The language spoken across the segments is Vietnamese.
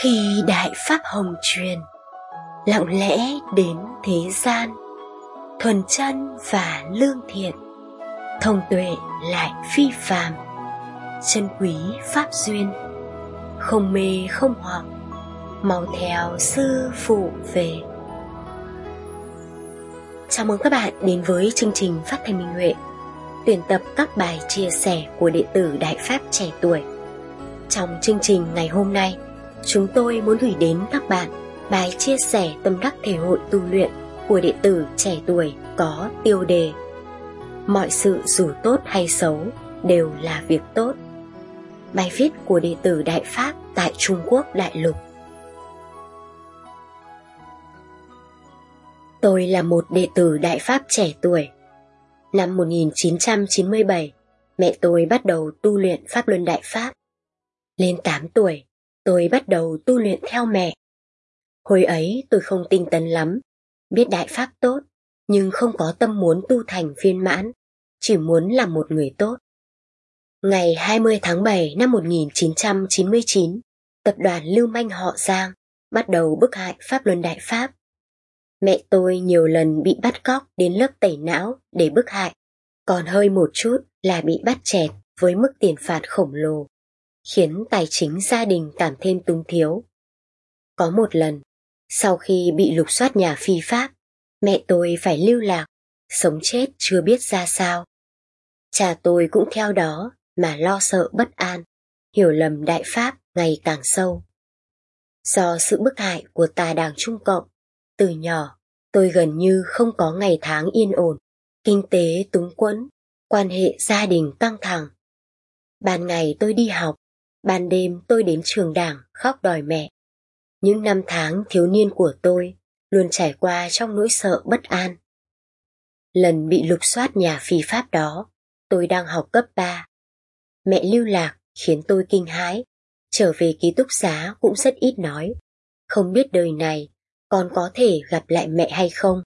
Khi Đại Pháp Hồng truyền lặng lẽ đến thế gian, thuần chân và lương thiện, thông tuệ lại phi phàm, chân quý pháp duyên, không mê không hoặc, mau theo sư phụ về. Chào mừng các bạn đến với chương trình Phát Thanh Minh Huệ, tuyển tập các bài chia sẻ của đệ tử Đại Pháp trẻ tuổi. Trong chương trình ngày hôm nay, chúng tôi muốn gửi đến các bạn bài chia sẻ tâm đắc thể hội tu luyện của đệ tử trẻ tuổi có tiêu đề: mọi sự dù tốt hay xấu đều là việc tốt. Bài viết của đệ tử Đại Pháp tại Trung Quốc đại lục. Tôi là một đệ tử Đại Pháp trẻ tuổi. Năm 1997, mẹ tôi bắt đầu tu luyện Pháp Luân Đại Pháp. Lên 8 tuổi, tôi bắt đầu tu luyện theo mẹ. Hồi ấy tôi không tinh tấn lắm, biết Đại Pháp tốt, nhưng không có tâm muốn tu thành viên mãn, chỉ muốn làm một người tốt. Ngày 20 tháng 7 năm 1999, tập đoàn lưu manh họ Giang bắt đầu bức hại Pháp Luân Đại Pháp. Mẹ tôi nhiều lần bị bắt cóc đến lớp tẩy não để bức hại, còn hơi một chút là bị bắt chẹt với mức tiền phạt khổng lồ, khiến tài chính gia đình càng thêm túng thiếu. Có một lần, sau khi bị lục soát nhà phi pháp, mẹ tôi phải lưu lạc, sống chết chưa biết ra sao. Cha tôi cũng theo đó mà lo sợ bất an, hiểu lầm Đại Pháp ngày càng sâu. Do sự bức hại của tà đảng Trung Cộng, từ nhỏ tôi gần như không có ngày tháng yên ổn, kinh tế túng quẫn, quan hệ gia đình căng thẳng. Ban ngày tôi đi học, ban đêm tôi đến trường đảng khóc đòi mẹ. Những năm tháng thiếu niên của tôi luôn trải qua trong nỗi sợ bất an. Lần bị lục soát nhà phi pháp đó, tôi đang học cấp 3. Mẹ lưu lạc khiến tôi kinh hãi, trở về ký túc xá cũng rất ít nói. Không biết đời này còn có thể gặp lại mẹ hay không.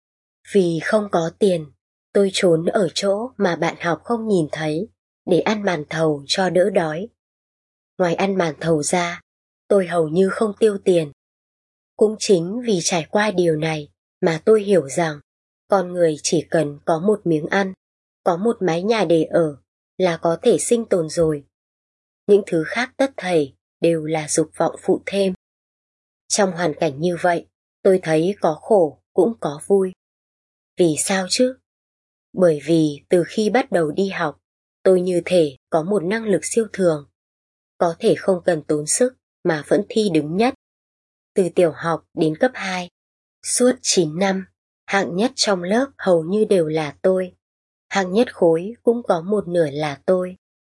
Vì không có tiền, tôi trốn ở chỗ mà bạn học không nhìn thấy để ăn màn thầu cho đỡ đói. Ngoài ăn màn thầu ra, tôi hầu như không tiêu tiền. Cũng chính vì trải qua điều này mà tôi hiểu rằng con người chỉ cần có một miếng ăn, có một mái nhà để ở là có thể sinh tồn rồi. Những thứ khác tất thảy đều là dục vọng phụ thêm. Trong hoàn cảnh như vậy, tôi thấy có khổ cũng có vui. Vì sao chứ? Bởi vì từ khi bắt đầu đi học, tôi như thể có một năng lực siêu thường. Có thể không cần tốn sức mà vẫn thi đứng nhất. Từ tiểu học đến cấp 2, suốt 9 năm, hạng nhất trong lớp hầu như đều là tôi. Hạng nhất khối cũng có một nửa là tôi.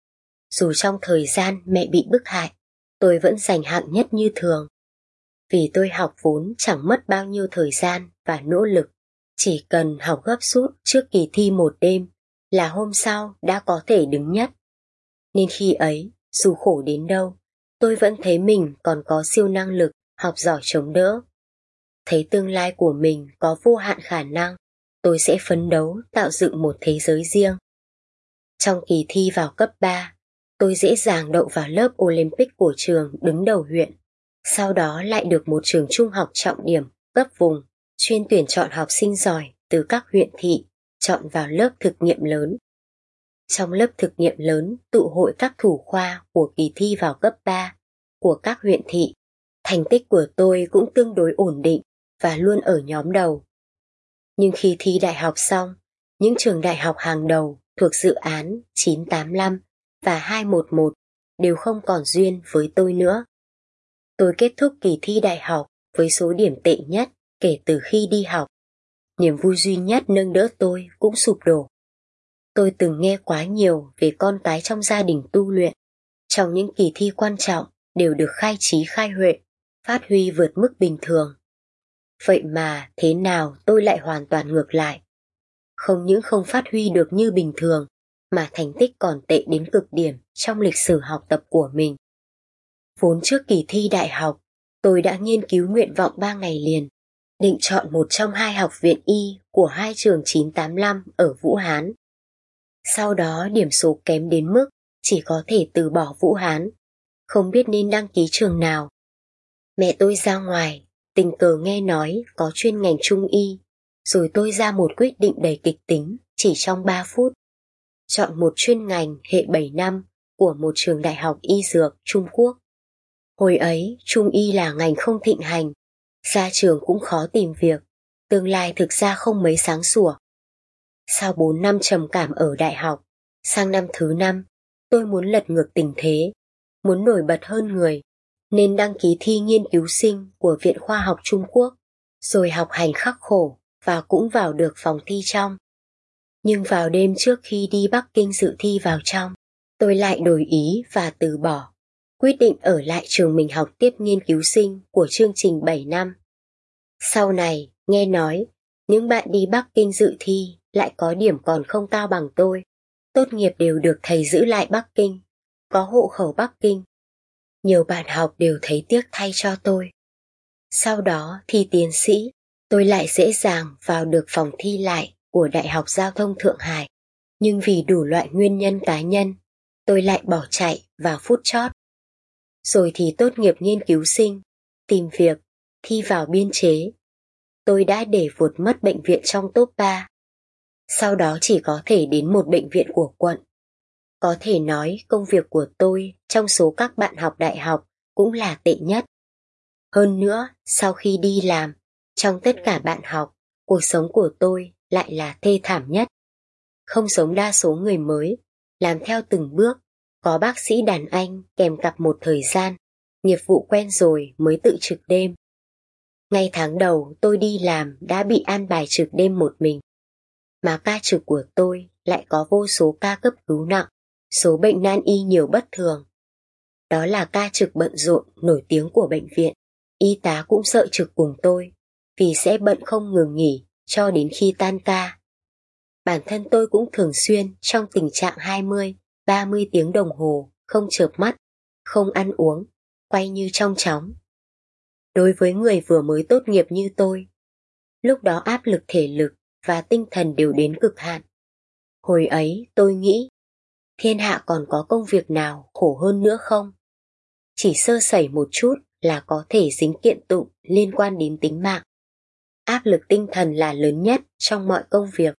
Dù trong thời gian mẹ bị bức hại, tôi vẫn giành hạng nhất như thường. Vì tôi học vốn chẳng mất bao nhiêu thời gian và nỗ lực, chỉ cần học gấp rút trước kỳ thi một đêm là hôm sau đã có thể đứng nhất. Nên khi ấy, dù khổ đến đâu, tôi vẫn thấy mình còn có siêu năng lực học giỏi chống đỡ. Thấy tương lai của mình có vô hạn khả năng, tôi sẽ phấn đấu tạo dựng một thế giới riêng. Trong kỳ thi vào cấp 3, tôi dễ dàng đậu vào lớp Olympic của trường đứng đầu huyện. Sau đó lại được một trường trung học trọng điểm cấp vùng chuyên tuyển chọn học sinh giỏi từ các huyện thị chọn vào lớp thực nghiệm lớn. Trong lớp thực nghiệm lớn tụ hội các thủ khoa của kỳ thi vào cấp 3 của các huyện thị. Thành tích của tôi cũng tương đối ổn định và luôn ở nhóm đầu. Nhưng khi thi đại học xong, những trường đại học hàng đầu thuộc dự án 985 và 211 đều không còn duyên với tôi nữa. Tôi kết thúc kỳ thi đại học với số điểm tệ nhất kể từ khi đi học. Niềm vui duy nhất nâng đỡ tôi cũng sụp đổ. Tôi từng nghe quá nhiều về con cái trong gia đình tu luyện. Trong những kỳ thi quan trọng đều được khai trí khai huệ, phát huy vượt mức bình thường. Vậy mà thế nào tôi lại hoàn toàn ngược lại. Không những không phát huy được như bình thường, mà thành tích còn tệ đến cực điểm trong lịch sử học tập của mình. Vốn trước kỳ thi đại học, tôi đã nghiên cứu nguyện vọng 3 ngày liền, định chọn một trong 2 học viện y của 2 trường 985 ở Vũ Hán. Sau đó điểm số kém đến mức chỉ có thể từ bỏ Vũ Hán, không biết nên đăng ký trường nào. Mẹ tôi ra ngoài, tình cờ nghe nói có chuyên ngành trung y, rồi tôi ra một quyết định đầy kịch tính chỉ trong 3 phút. Chọn một chuyên ngành hệ 7 năm của một trường đại học y dược Trung Quốc. Hồi ấy, trung y là ngành không thịnh hành, ra trường cũng khó tìm việc, tương lai thực ra không mấy sáng sủa. Sau 4 năm trầm cảm ở đại học, sang năm thứ 5, tôi muốn lật ngược tình thế, muốn nổi bật hơn người, nên đăng ký thi nghiên cứu sinh của Viện Khoa học Trung Quốc, rồi học hành khắc khổ và cũng vào được phòng thi trong. Nhưng vào đêm trước khi đi Bắc Kinh dự thi vào trong, tôi lại đổi ý và từ bỏ, quyết định ở lại trường mình học tiếp nghiên cứu sinh của chương trình 7 năm. Sau này, nghe nói, những bạn đi Bắc Kinh dự thi lại có điểm còn không cao bằng tôi, tốt nghiệp đều được thầy giữ lại Bắc Kinh, có hộ khẩu Bắc Kinh. Nhiều bạn học đều thấy tiếc thay cho tôi. Sau đó thi tiến sĩ, tôi lại dễ dàng vào được phòng thi lại của Đại học Giao thông Thượng Hải, nhưng vì đủ loại nguyên nhân cá nhân, tôi lại bỏ chạy vào phút chót. Rồi thì tốt nghiệp nghiên cứu sinh, tìm việc, thi vào biên chế. Tôi đã để vụt mất bệnh viện trong top 3. Sau đó chỉ có thể đến một bệnh viện của quận. Có thể nói công việc của tôi trong số các bạn học đại học cũng là tệ nhất. Hơn nữa, sau khi đi làm, trong tất cả bạn học, cuộc sống của tôi lại là thê thảm nhất. Không giống đa số người mới, làm theo từng bước, có bác sĩ đàn anh kèm cặp một thời gian, nghiệp vụ quen rồi mới tự trực đêm. Ngay tháng đầu tôi đi làm đã bị an bài trực đêm một mình. Mà ca trực của tôi lại có vô số ca cấp cứu nặng, số bệnh nan y nhiều bất thường. Đó là ca trực bận rộn nổi tiếng của bệnh viện. Y tá cũng sợ trực cùng tôi, vì sẽ bận không ngừng nghỉ cho đến khi tan ca. Bản thân tôi cũng thường xuyên trong tình trạng 20, 30 tiếng đồng hồ, không chợp mắt, không ăn uống, quay như trong chóng. Đối với người vừa mới tốt nghiệp như tôi, lúc đó áp lực thể lực và tinh thần đều đến cực hạn. Hồi ấy tôi nghĩ, thiên hạ còn có công việc nào khổ hơn nữa không? Chỉ sơ sẩy một chút là có thể dính kiện tụng liên quan đến tính mạng. Áp lực tinh thần là lớn nhất trong mọi công việc.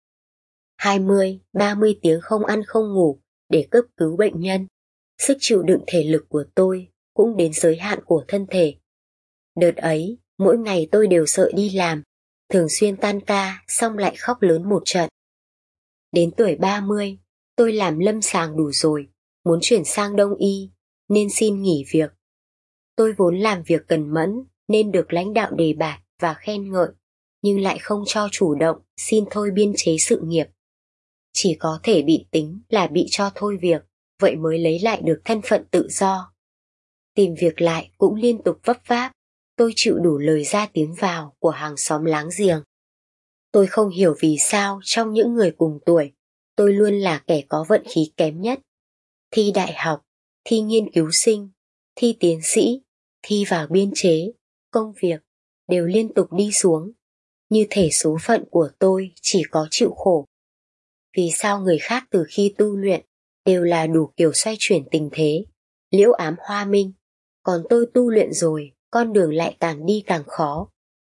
20, 30 tiếng không ăn không ngủ để cấp cứu bệnh nhân. Sức chịu đựng thể lực của tôi cũng đến giới hạn của thân thể. Đợt ấy, mỗi ngày tôi đều sợ đi làm, thường xuyên tan ca xong lại khóc lớn một trận. Đến tuổi 30, tôi làm lâm sàng đủ rồi, muốn chuyển sang đông y, nên xin nghỉ việc. Tôi vốn làm việc cần mẫn nên được lãnh đạo đề bạt và khen ngợi, nhưng lại không cho chủ động xin thôi biên chế sự nghiệp. Chỉ có thể bị tính là bị cho thôi việc, vậy mới lấy lại được thân phận tự do. Tìm việc lại cũng liên tục vấp váp, tôi chịu đủ lời ra tiếng vào của hàng xóm láng giềng. Tôi không hiểu vì sao trong những người cùng tuổi, tôi luôn là kẻ có vận khí kém nhất. Thi đại học, thi nghiên cứu sinh, thi tiến sĩ, thi vào biên chế, công việc đều liên tục đi xuống. Như thể số phận của tôi chỉ có chịu khổ. Vì sao người khác từ khi tu luyện đều là đủ kiểu xoay chuyển tình thế, liễu ám hoa minh, còn tôi tu luyện rồi, con đường lại càng đi càng khó.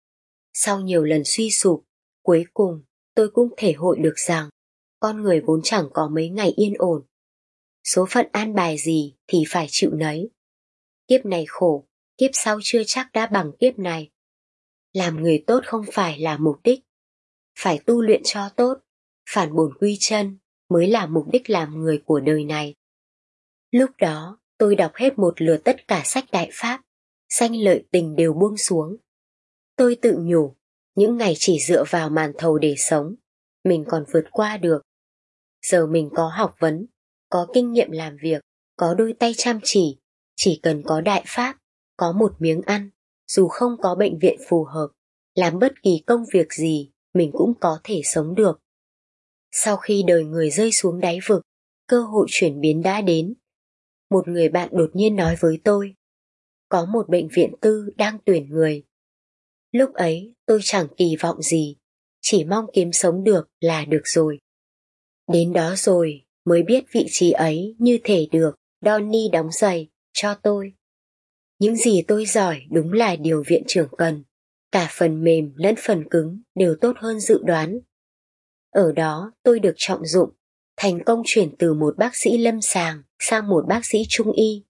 Sau nhiều lần suy sụp, cuối cùng tôi cũng thể hội được rằng con người vốn chẳng có mấy ngày yên ổn. Số phận an bài gì thì phải chịu nấy. Kiếp này khổ, kiếp sau chưa chắc đã bằng kiếp này. Làm người tốt không phải là mục đích, phải tu luyện cho tốt, phản bổn quy chân mới là mục đích làm người của đời này. Lúc đó tôi đọc hết một lượt tất cả sách Đại Pháp, sanh lợi tình đều buông xuống. Tôi tự nhủ, những ngày chỉ dựa vào màn thầu để sống, mình còn vượt qua được. Giờ mình có học vấn, có kinh nghiệm làm việc, có đôi tay chăm chỉ cần có Đại Pháp, có một miếng ăn, dù không có bệnh viện phù hợp, làm bất kỳ công việc gì, mình cũng có thể sống được. Sau khi đời người rơi xuống đáy vực, cơ hội chuyển biến đã đến. Một người bạn đột nhiên nói với tôi, có một bệnh viện tư đang tuyển người. Lúc ấy tôi chẳng kỳ vọng gì, chỉ mong kiếm sống được là được rồi. Đến đó rồi mới biết vị trí ấy như thể được Donnie đóng giày cho tôi. Những gì tôi giỏi đúng là điều viện trưởng cần. Cả phần mềm lẫn phần cứng đều tốt hơn dự đoán. Ở đó tôi được trọng dụng, thành công chuyển từ một bác sĩ lâm sàng sang một bác sĩ trung y.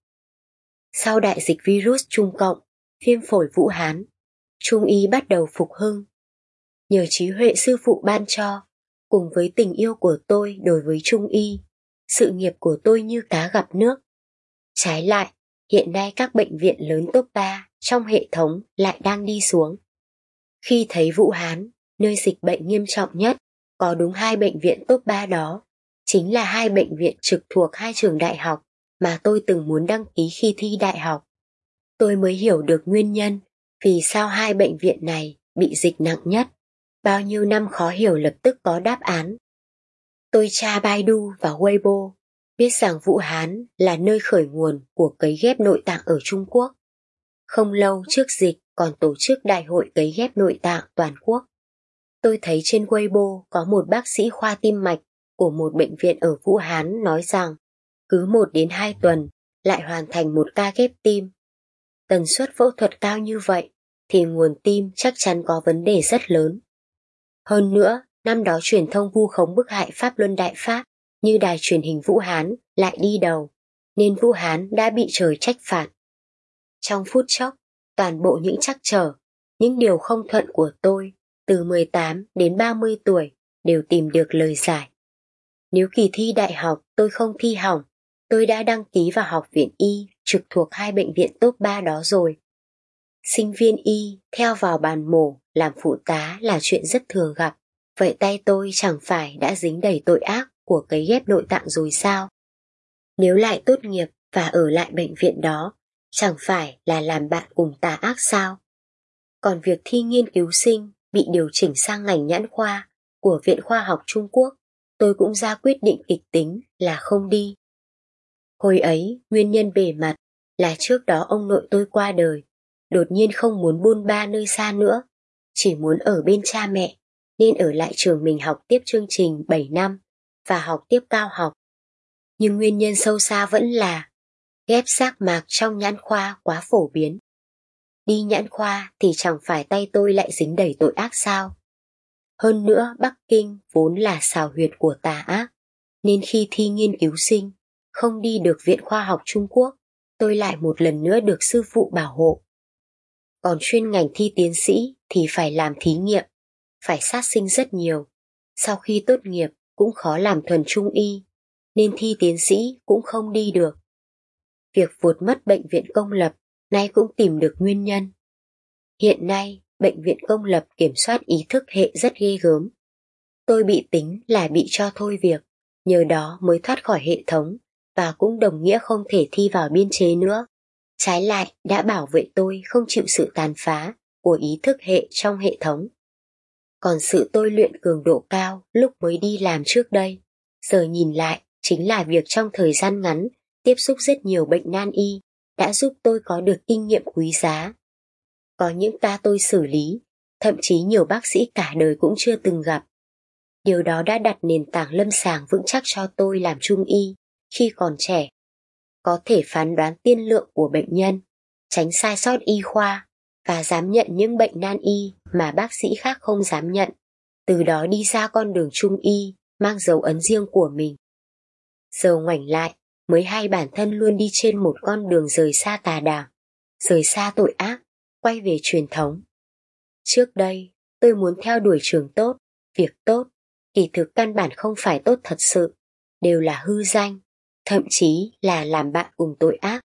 Sau đại dịch virus Trung Cộng, viêm phổi Vũ Hán, trung y bắt đầu phục hưng. Nhờ trí huệ sư phụ ban cho, cùng với tình yêu của tôi đối với trung y, sự nghiệp của tôi như cá gặp nước. Trái lại, hiện nay các bệnh viện lớn top 3 trong hệ thống lại đang đi xuống. Khi thấy Vũ Hán, nơi dịch bệnh nghiêm trọng nhất, có đúng 2 bệnh viện top 3 đó, chính là 2 bệnh viện trực thuộc 2 trường đại học mà tôi từng muốn đăng ký khi thi đại học. Tôi mới hiểu được nguyên nhân vì sao 2 bệnh viện này bị dịch nặng nhất. Bao nhiêu năm khó hiểu lập tức có đáp án. Tôi tra Baidu và Weibo, biết rằng Vũ Hán là nơi khởi nguồn của cấy ghép nội tạng ở Trung Quốc. Không lâu trước dịch còn tổ chức đại hội cấy ghép nội tạng toàn quốc. Tôi thấy trên Weibo có một bác sĩ khoa tim mạch của một bệnh viện ở Vũ Hán nói rằng cứ 1 đến 2 tuần lại hoàn thành một ca ghép tim. Tần suất phẫu thuật cao như vậy thì nguồn tim chắc chắn có vấn đề rất lớn. Hơn nữa, năm đó truyền thông vu khống bức hại Pháp Luân Đại Pháp như đài truyền hình Vũ Hán lại đi đầu, nên Vũ Hán đã bị trời trách phạt. Trong phút chốc, toàn bộ những trắc trở, những điều không thuận của tôi từ 18 đến 30 tuổi đều tìm được lời giải. Nếu kỳ thi đại học tôi không thi hỏng, tôi đã đăng ký vào học viện y trực thuộc 2 bệnh viện top 3 đó rồi. Sinh viên y theo vào bàn mổ làm phụ tá là chuyện rất thường gặp. Vậy tay tôi chẳng phải đã dính đầy tội ác của cấy ghép nội tạng rồi sao? Nếu lại tốt nghiệp và ở lại bệnh viện đó, chẳng phải là làm bạn cùng tà ác sao? Còn việc thi nghiên cứu sinh bị điều chỉnh sang ngành nhãn khoa của Viện Khoa học Trung Quốc, tôi cũng ra quyết định kịch tính là không đi. Hồi ấy, nguyên nhân bề mặt là trước đó ông nội tôi qua đời, đột nhiên không muốn buôn ba nơi xa nữa, chỉ muốn ở bên cha mẹ, nên ở lại trường mình học tiếp chương trình 7 năm và học tiếp cao học. Nhưng nguyên nhân sâu xa vẫn là ghép xác mạc trong nhãn khoa quá phổ biến. Đi nhãn khoa thì chẳng phải tay tôi lại dính đầy tội ác sao? Hơn nữa Bắc Kinh vốn là xào huyệt của tà ác, nên khi thi nghiên cứu sinh, không đi được Viện Khoa học Trung Quốc, tôi lại một lần nữa được sư phụ bảo hộ. Còn chuyên ngành thi tiến sĩ thì phải làm thí nghiệm, phải sát sinh rất nhiều. Sau khi tốt nghiệp cũng khó làm thuần trung y, nên thi tiến sĩ cũng không đi được. Việc vụt mất bệnh viện công lập nay cũng tìm được nguyên nhân. Hiện nay, bệnh viện công lập kiểm soát ý thức hệ rất ghê gớm. Tôi bị tính là bị cho thôi việc, nhờ đó mới thoát khỏi hệ thống và cũng đồng nghĩa không thể thi vào biên chế nữa. Trái lại đã bảo vệ tôi không chịu sự tàn phá của ý thức hệ trong hệ thống. Còn sự tôi luyện cường độ cao lúc mới đi làm trước đây, giờ nhìn lại chính là việc trong thời gian ngắn tiếp xúc rất nhiều bệnh nan y đã giúp tôi có được kinh nghiệm quý giá. Có những ca tôi xử lý, thậm chí nhiều bác sĩ cả đời cũng chưa từng gặp. Điều đó đã đặt nền tảng lâm sàng vững chắc cho tôi làm trung y khi còn trẻ. Có thể phán đoán tiên lượng của bệnh nhân, tránh sai sót y khoa và dám nhận những bệnh nan y mà bác sĩ khác không dám nhận, từ đó đi ra con đường trung y mang dấu ấn riêng của mình. Giờ ngoảnh lại mới hay bản thân luôn đi trên một con đường rời xa tà đạo, rời xa tội ác, quay về truyền thống. Trước đây tôi muốn theo đuổi trường tốt, việc tốt, kỳ thực căn bản không phải tốt thật sự, đều là hư danh, thậm chí là làm bạn cùng tội ác.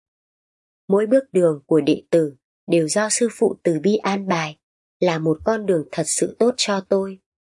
Mỗi bước đường của đệ tử đều do sư phụ từ bi an bài, là một con đường thật sự tốt cho tôi.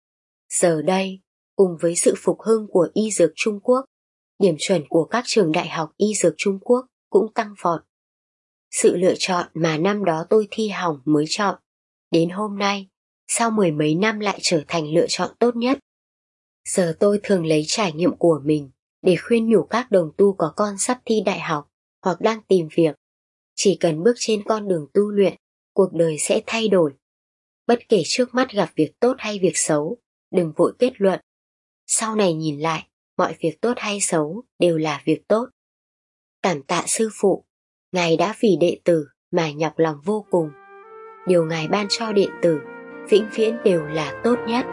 Giờ đây, cùng với sự phục hưng của y dược Trung Quốc, điểm chuẩn của các trường đại học y dược Trung Quốc cũng tăng vọt. Sự lựa chọn mà năm đó tôi thi hỏng mới chọn, đến hôm nay, sau 10 mấy năm lại trở thành lựa chọn tốt nhất. Giờ tôi thường lấy trải nghiệm của mình để khuyên nhủ các đồng tu có con sắp thi đại học hoặc đang tìm việc. Chỉ cần bước trên con đường tu luyện, cuộc đời sẽ thay đổi. Bất kể trước mắt gặp việc tốt hay việc xấu, đừng vội kết luận. Sau này nhìn lại, mọi việc tốt hay xấu đều là việc tốt. Cảm tạ sư phụ, Ngài đã vì đệ tử mà nhọc lòng vô cùng. Điều Ngài ban cho đệ tử vĩnh viễn đều là tốt nhất.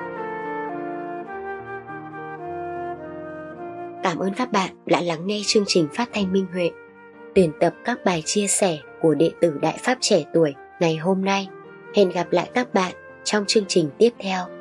Cảm ơn các bạn đã lắng nghe chương trình phát thanh Minh Huệ, tuyển tập các bài chia sẻ của đệ tử Đại Pháp trẻ tuổi ngày hôm nay. Hẹn gặp lại các bạn trong chương trình tiếp theo.